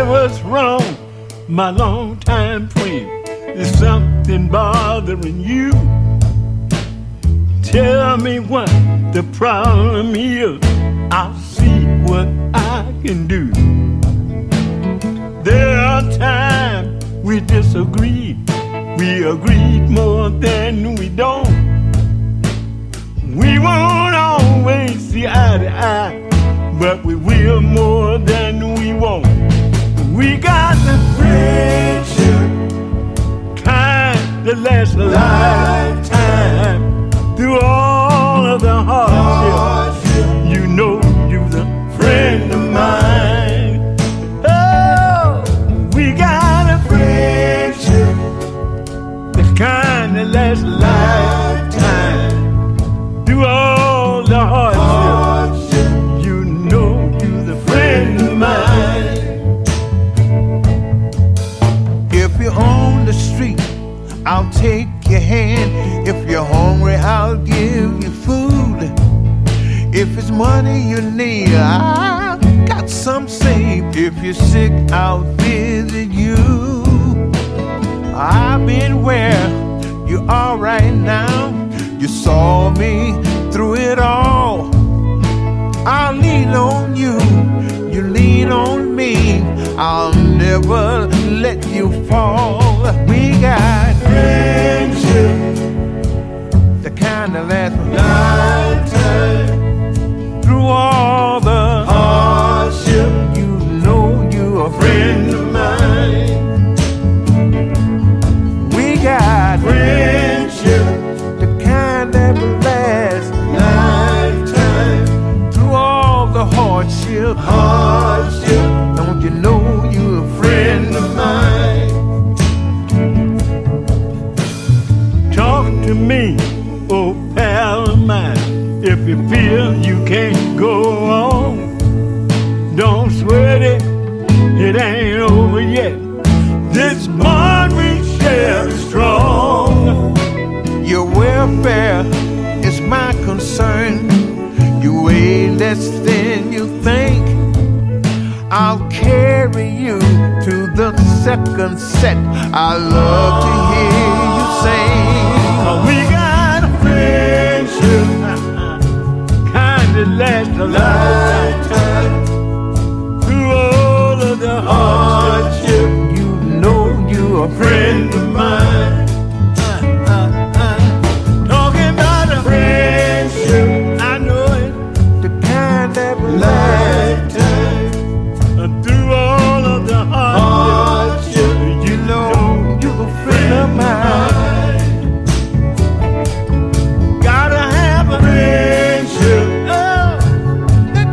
what's wrong, my longtime friend. There's something bothering you. Tell me what the problem is. I'll see what I can do. There are times we disagree. We agreed more than we don't. We won't always see eye to eye, but we will more than we won't. We got the friendship, kind that lasts a lifetime. Through all of the hardship, you know you're the friend of mine. Oh, we got a friendship, the kind that lasts a lifetime. Through all the hardship, you know you're the friend of mine. If you're on the street, I'll take your hand. If you're hungry, I'll give you food. If it's money you need, I got some saved. If you're sick, I'll visit you. I've been where you are right now. You saw me through it all. I'll lean on you, you lean on me. I'll never let you fall. We got friendship, the kind that lasts a lifetime. Through all the hardship, you know you're a friend of mine. We got friendship, the kind that will last a lifetime. Through all the hardship, don't you know you're a friend of mine? Talk to me, oh pal of mine. If you feel you can't go on, don't sweat it, it ain't over yet. This bond we share is strong. Your welfare is my concern. You weigh less than you think. I'll carry you to the second set. I love to hear you sing. We got a friendship, kind that lasts a lifetime. Through all of the hardship, You know you're a friend of mine. Talking about a friendship, I know it, the kind that will last. lifetime. Through all of the hardship, you know You're a friend of mine. gotta have a friendship, oh, The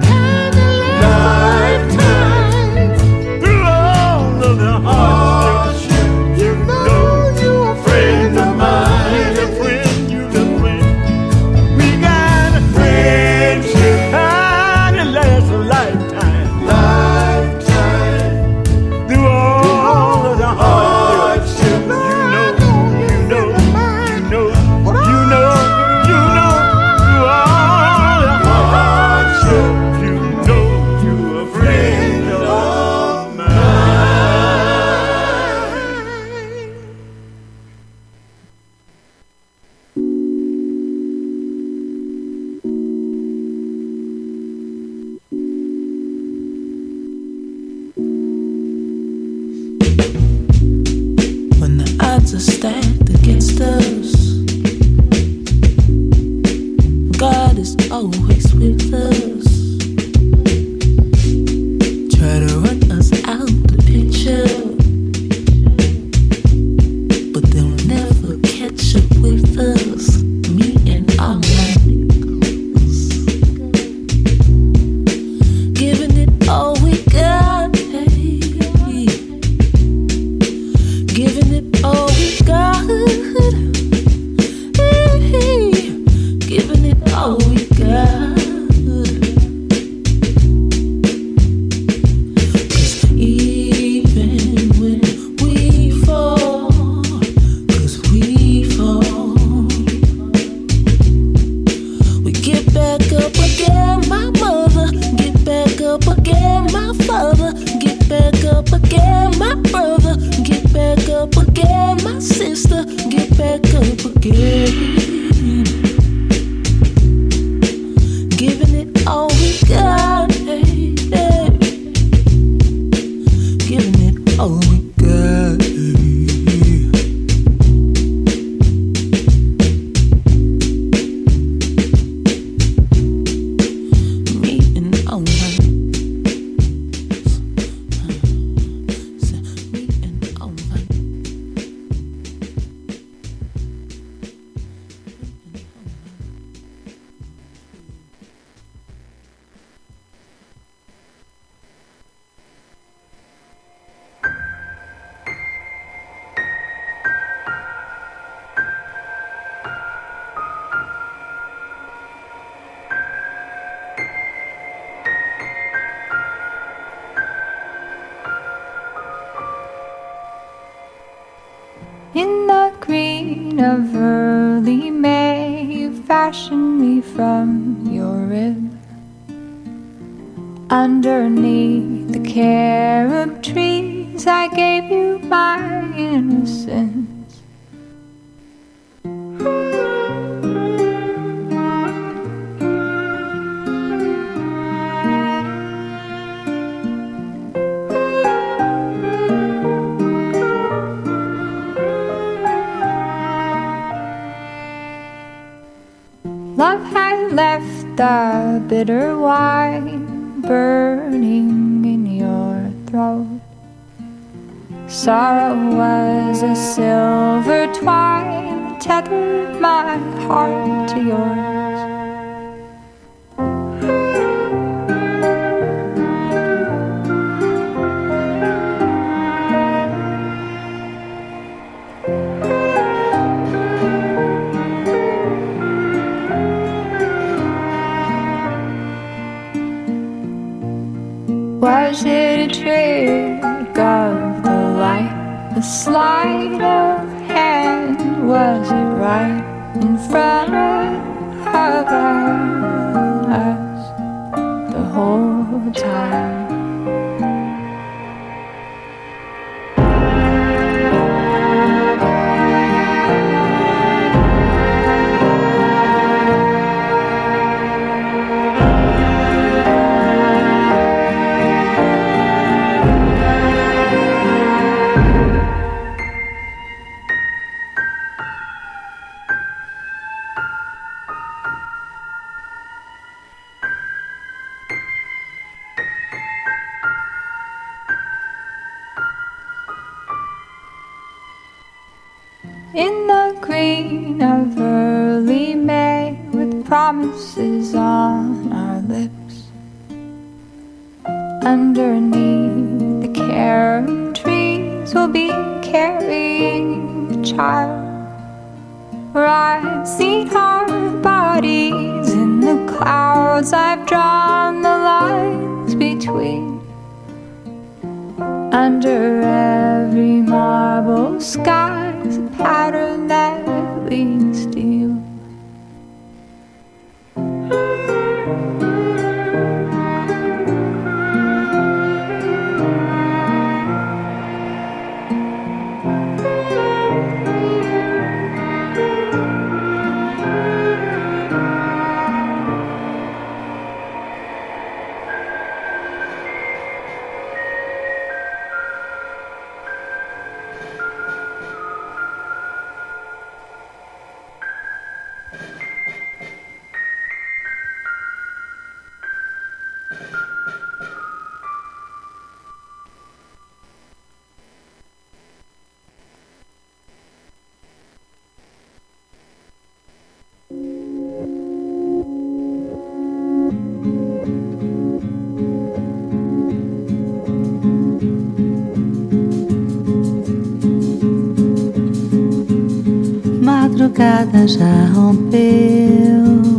just to get back up again. Giving it all we got, yeah. Giving it all we got. In the green of early May, you fashioned me from your rib. Underneath the carob trees, I gave you my innocence. Love had left the bitter wine burning in your throat. Sorrow was a silver twine that tethered my heart to yours. Was it a trick of the light, a sleight of hand? Was it right in front of us the whole time? In the green of early May, with promises on our lips, underneath the carob trees, we'll be carrying the child. Where I've seen our bodies in the clouds, I've drawn the lines between. Under every marble sky's a pattern that leads to you. Madrugada já rompeu.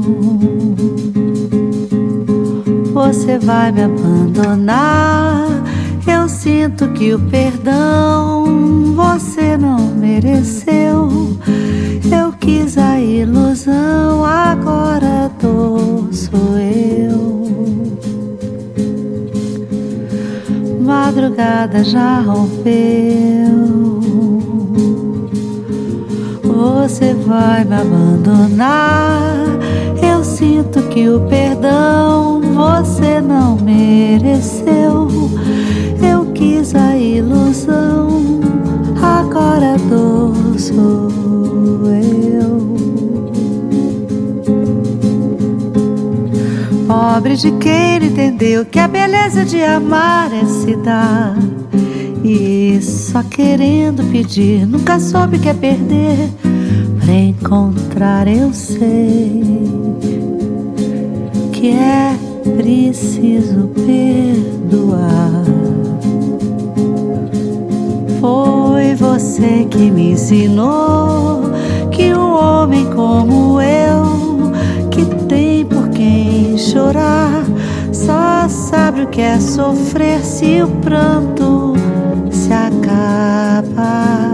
Você vai me abandonar. Eu sinto que o perdão você não mereceu. Eu quis a ilusão, agora a dor sou eu. Madrugada já rompeu. Você vai me abandonar. Eu sinto que o perdão você não mereceu. Eu quis a ilusão, agora a dor sou eu. Pobre de quem não entendeu que a beleza de amar é se dar. E só querendo pedir, nunca soube que é perder. Pra encontrar eu sei que é preciso perdoar. Foi você que me ensinou que um homem como eu, que tem por quem chorar, só sabe o que é sofrer se o pranto se acaba.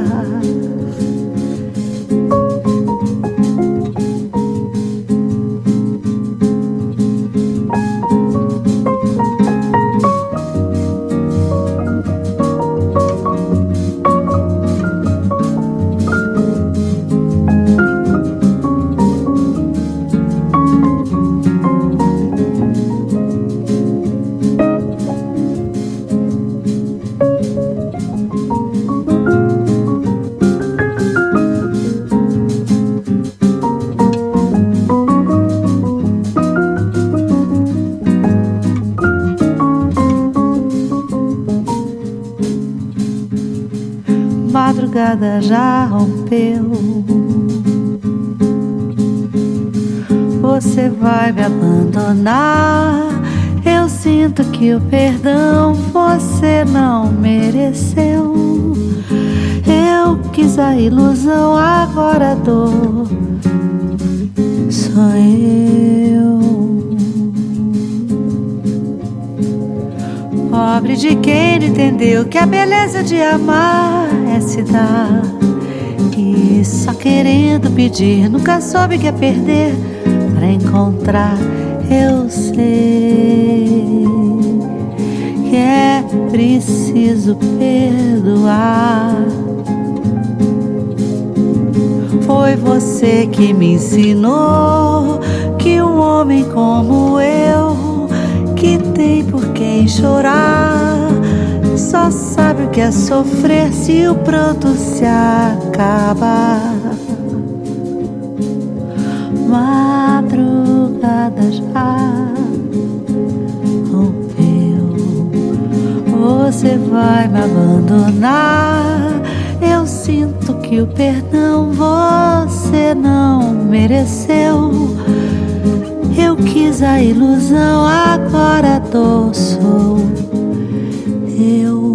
Madrugada já rompeu. Você vai me abandonar. Eu sinto que o perdão você não mereceu. Eu quis a ilusão, agora a dor sou eu. Pobre de quem não entendeu que a beleza de amar é se dar. E só querendo pedir, nunca soube que é perder. Pra encontrar eu sei que é preciso perdoar. Foi você que me ensinou que um homem como eu, que tem por quem chorar, só sabe o que é sofrer se o pranto se acaba. Madrugada já rompeu. Você vai me abandonar. Eu sinto que o perdão você não mereceu. Eu quis a ilusão, agora a dor sou eu.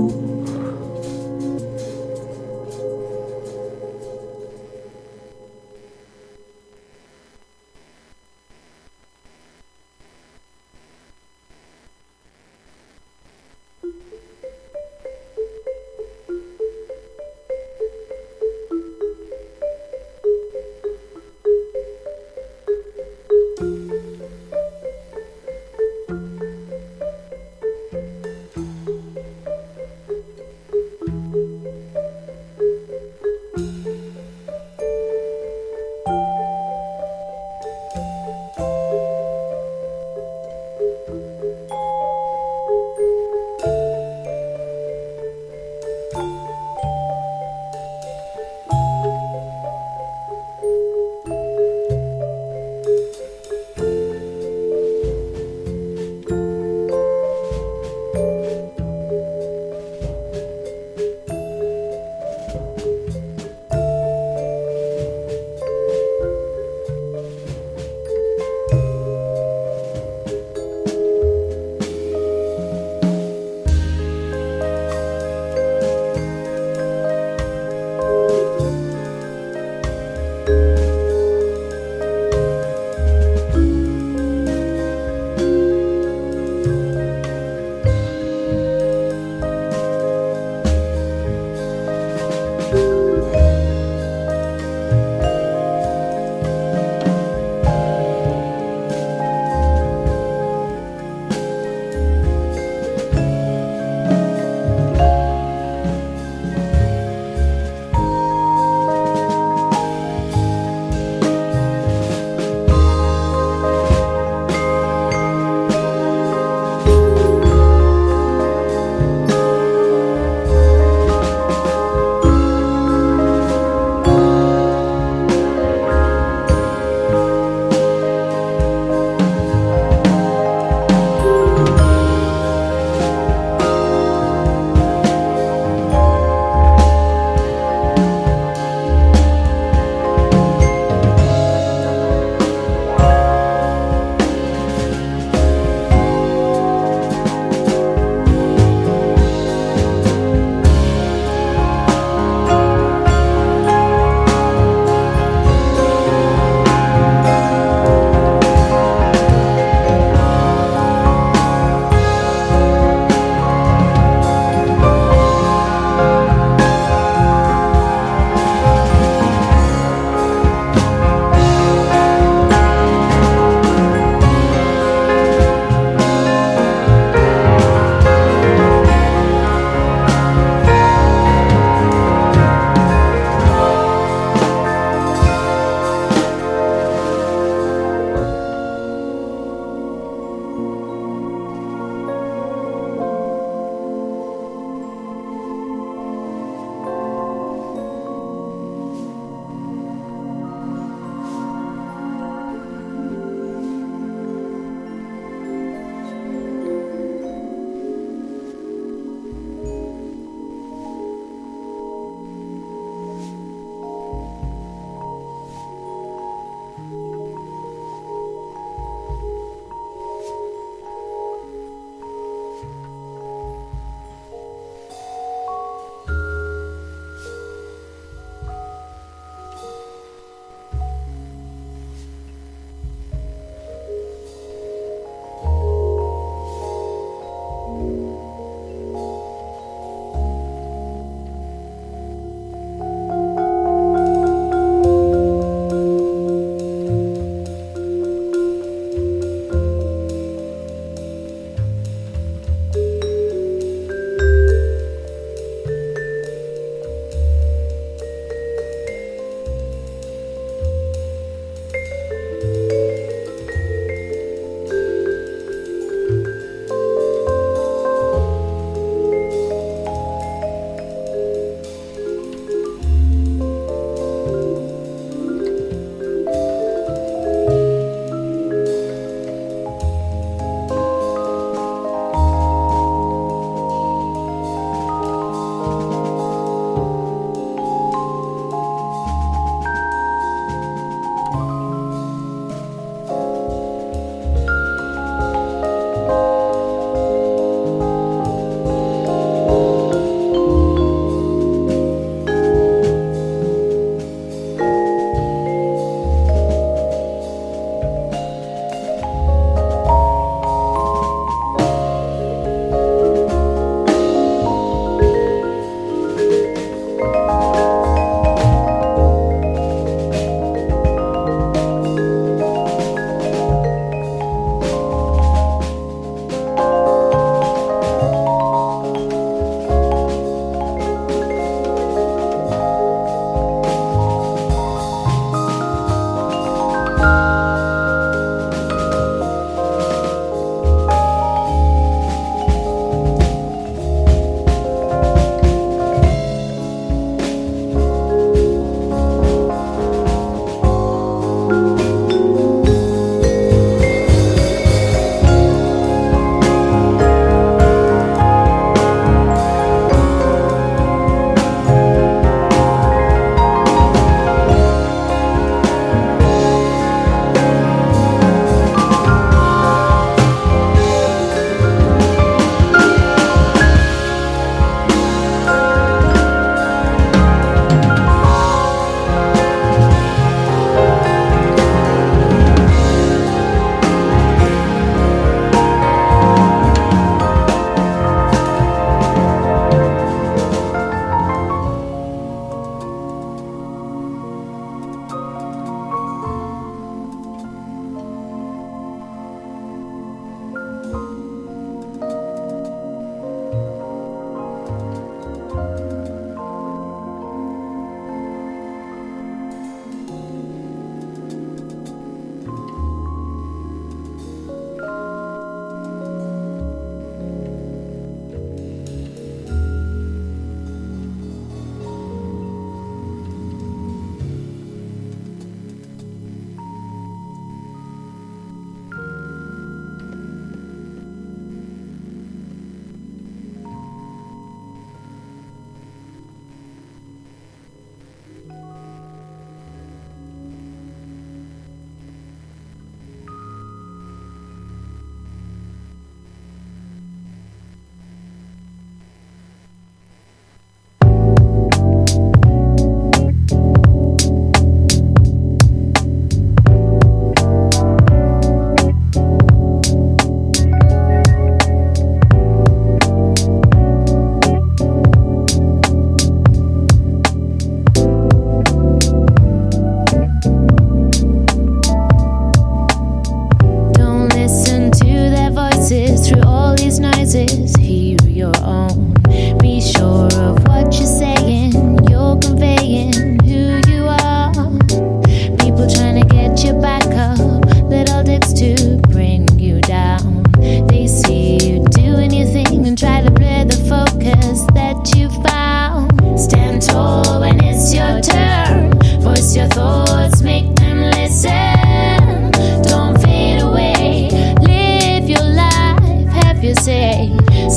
voices, hear your own. Be sure of what you're saying, you're conveying who you are. People trying to get you back up, little dicks to bring you down. They see you doing your thing and try to blur the focus that you found. Stand tall when it's your turn, voice your thoughts, make them listen. Don't fade away, live your life, have your say.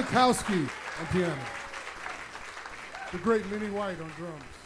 Bukowski on piano. The great Minnie White on drums.